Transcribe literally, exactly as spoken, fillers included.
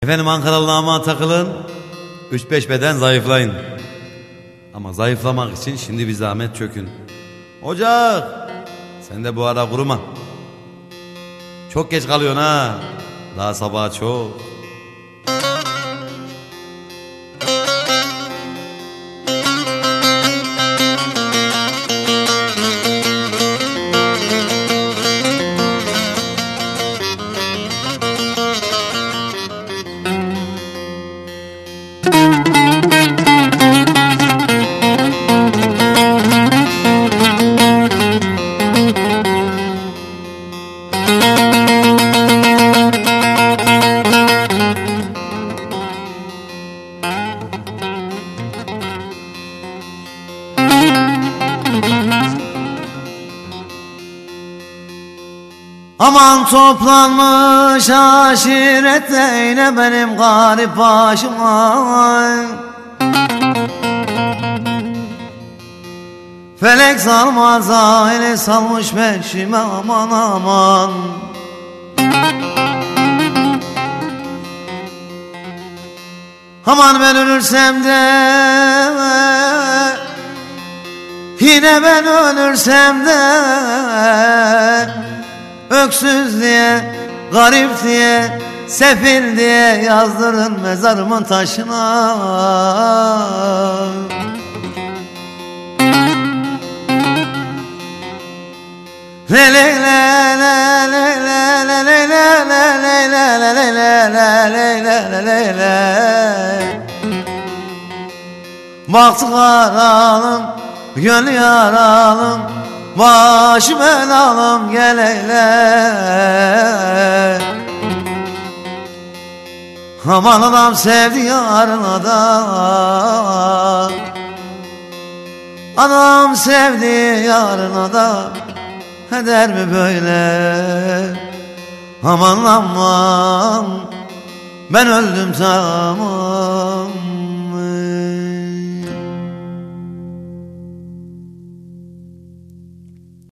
Efendim Ankaralılığıma takılın, üç beş beden zayıflayın. Ama zayıflamak için şimdi bir zahmet çökün. Ocak, sen de bu ara kuruma. Çok geç kalıyorsun ha, daha sabaha çok. Aman toplanmış aşirette yine benim garip başıma. Felek salmaz aile salmış peşime, aman aman. Aman ben ölürsem de, yine ben ölürsem de, öksüz diye, garip diye, sefil diye yazdırın mezarımın taşına. Le le le le le le le le le le le le le. Baktı karalım, gönlü yaralım, başı belalım gel eyle. Aman adam sevdi yarın adam, adam sevdi yarın adam. Eder mi böyle? Aman aman, ben öldüm tamam.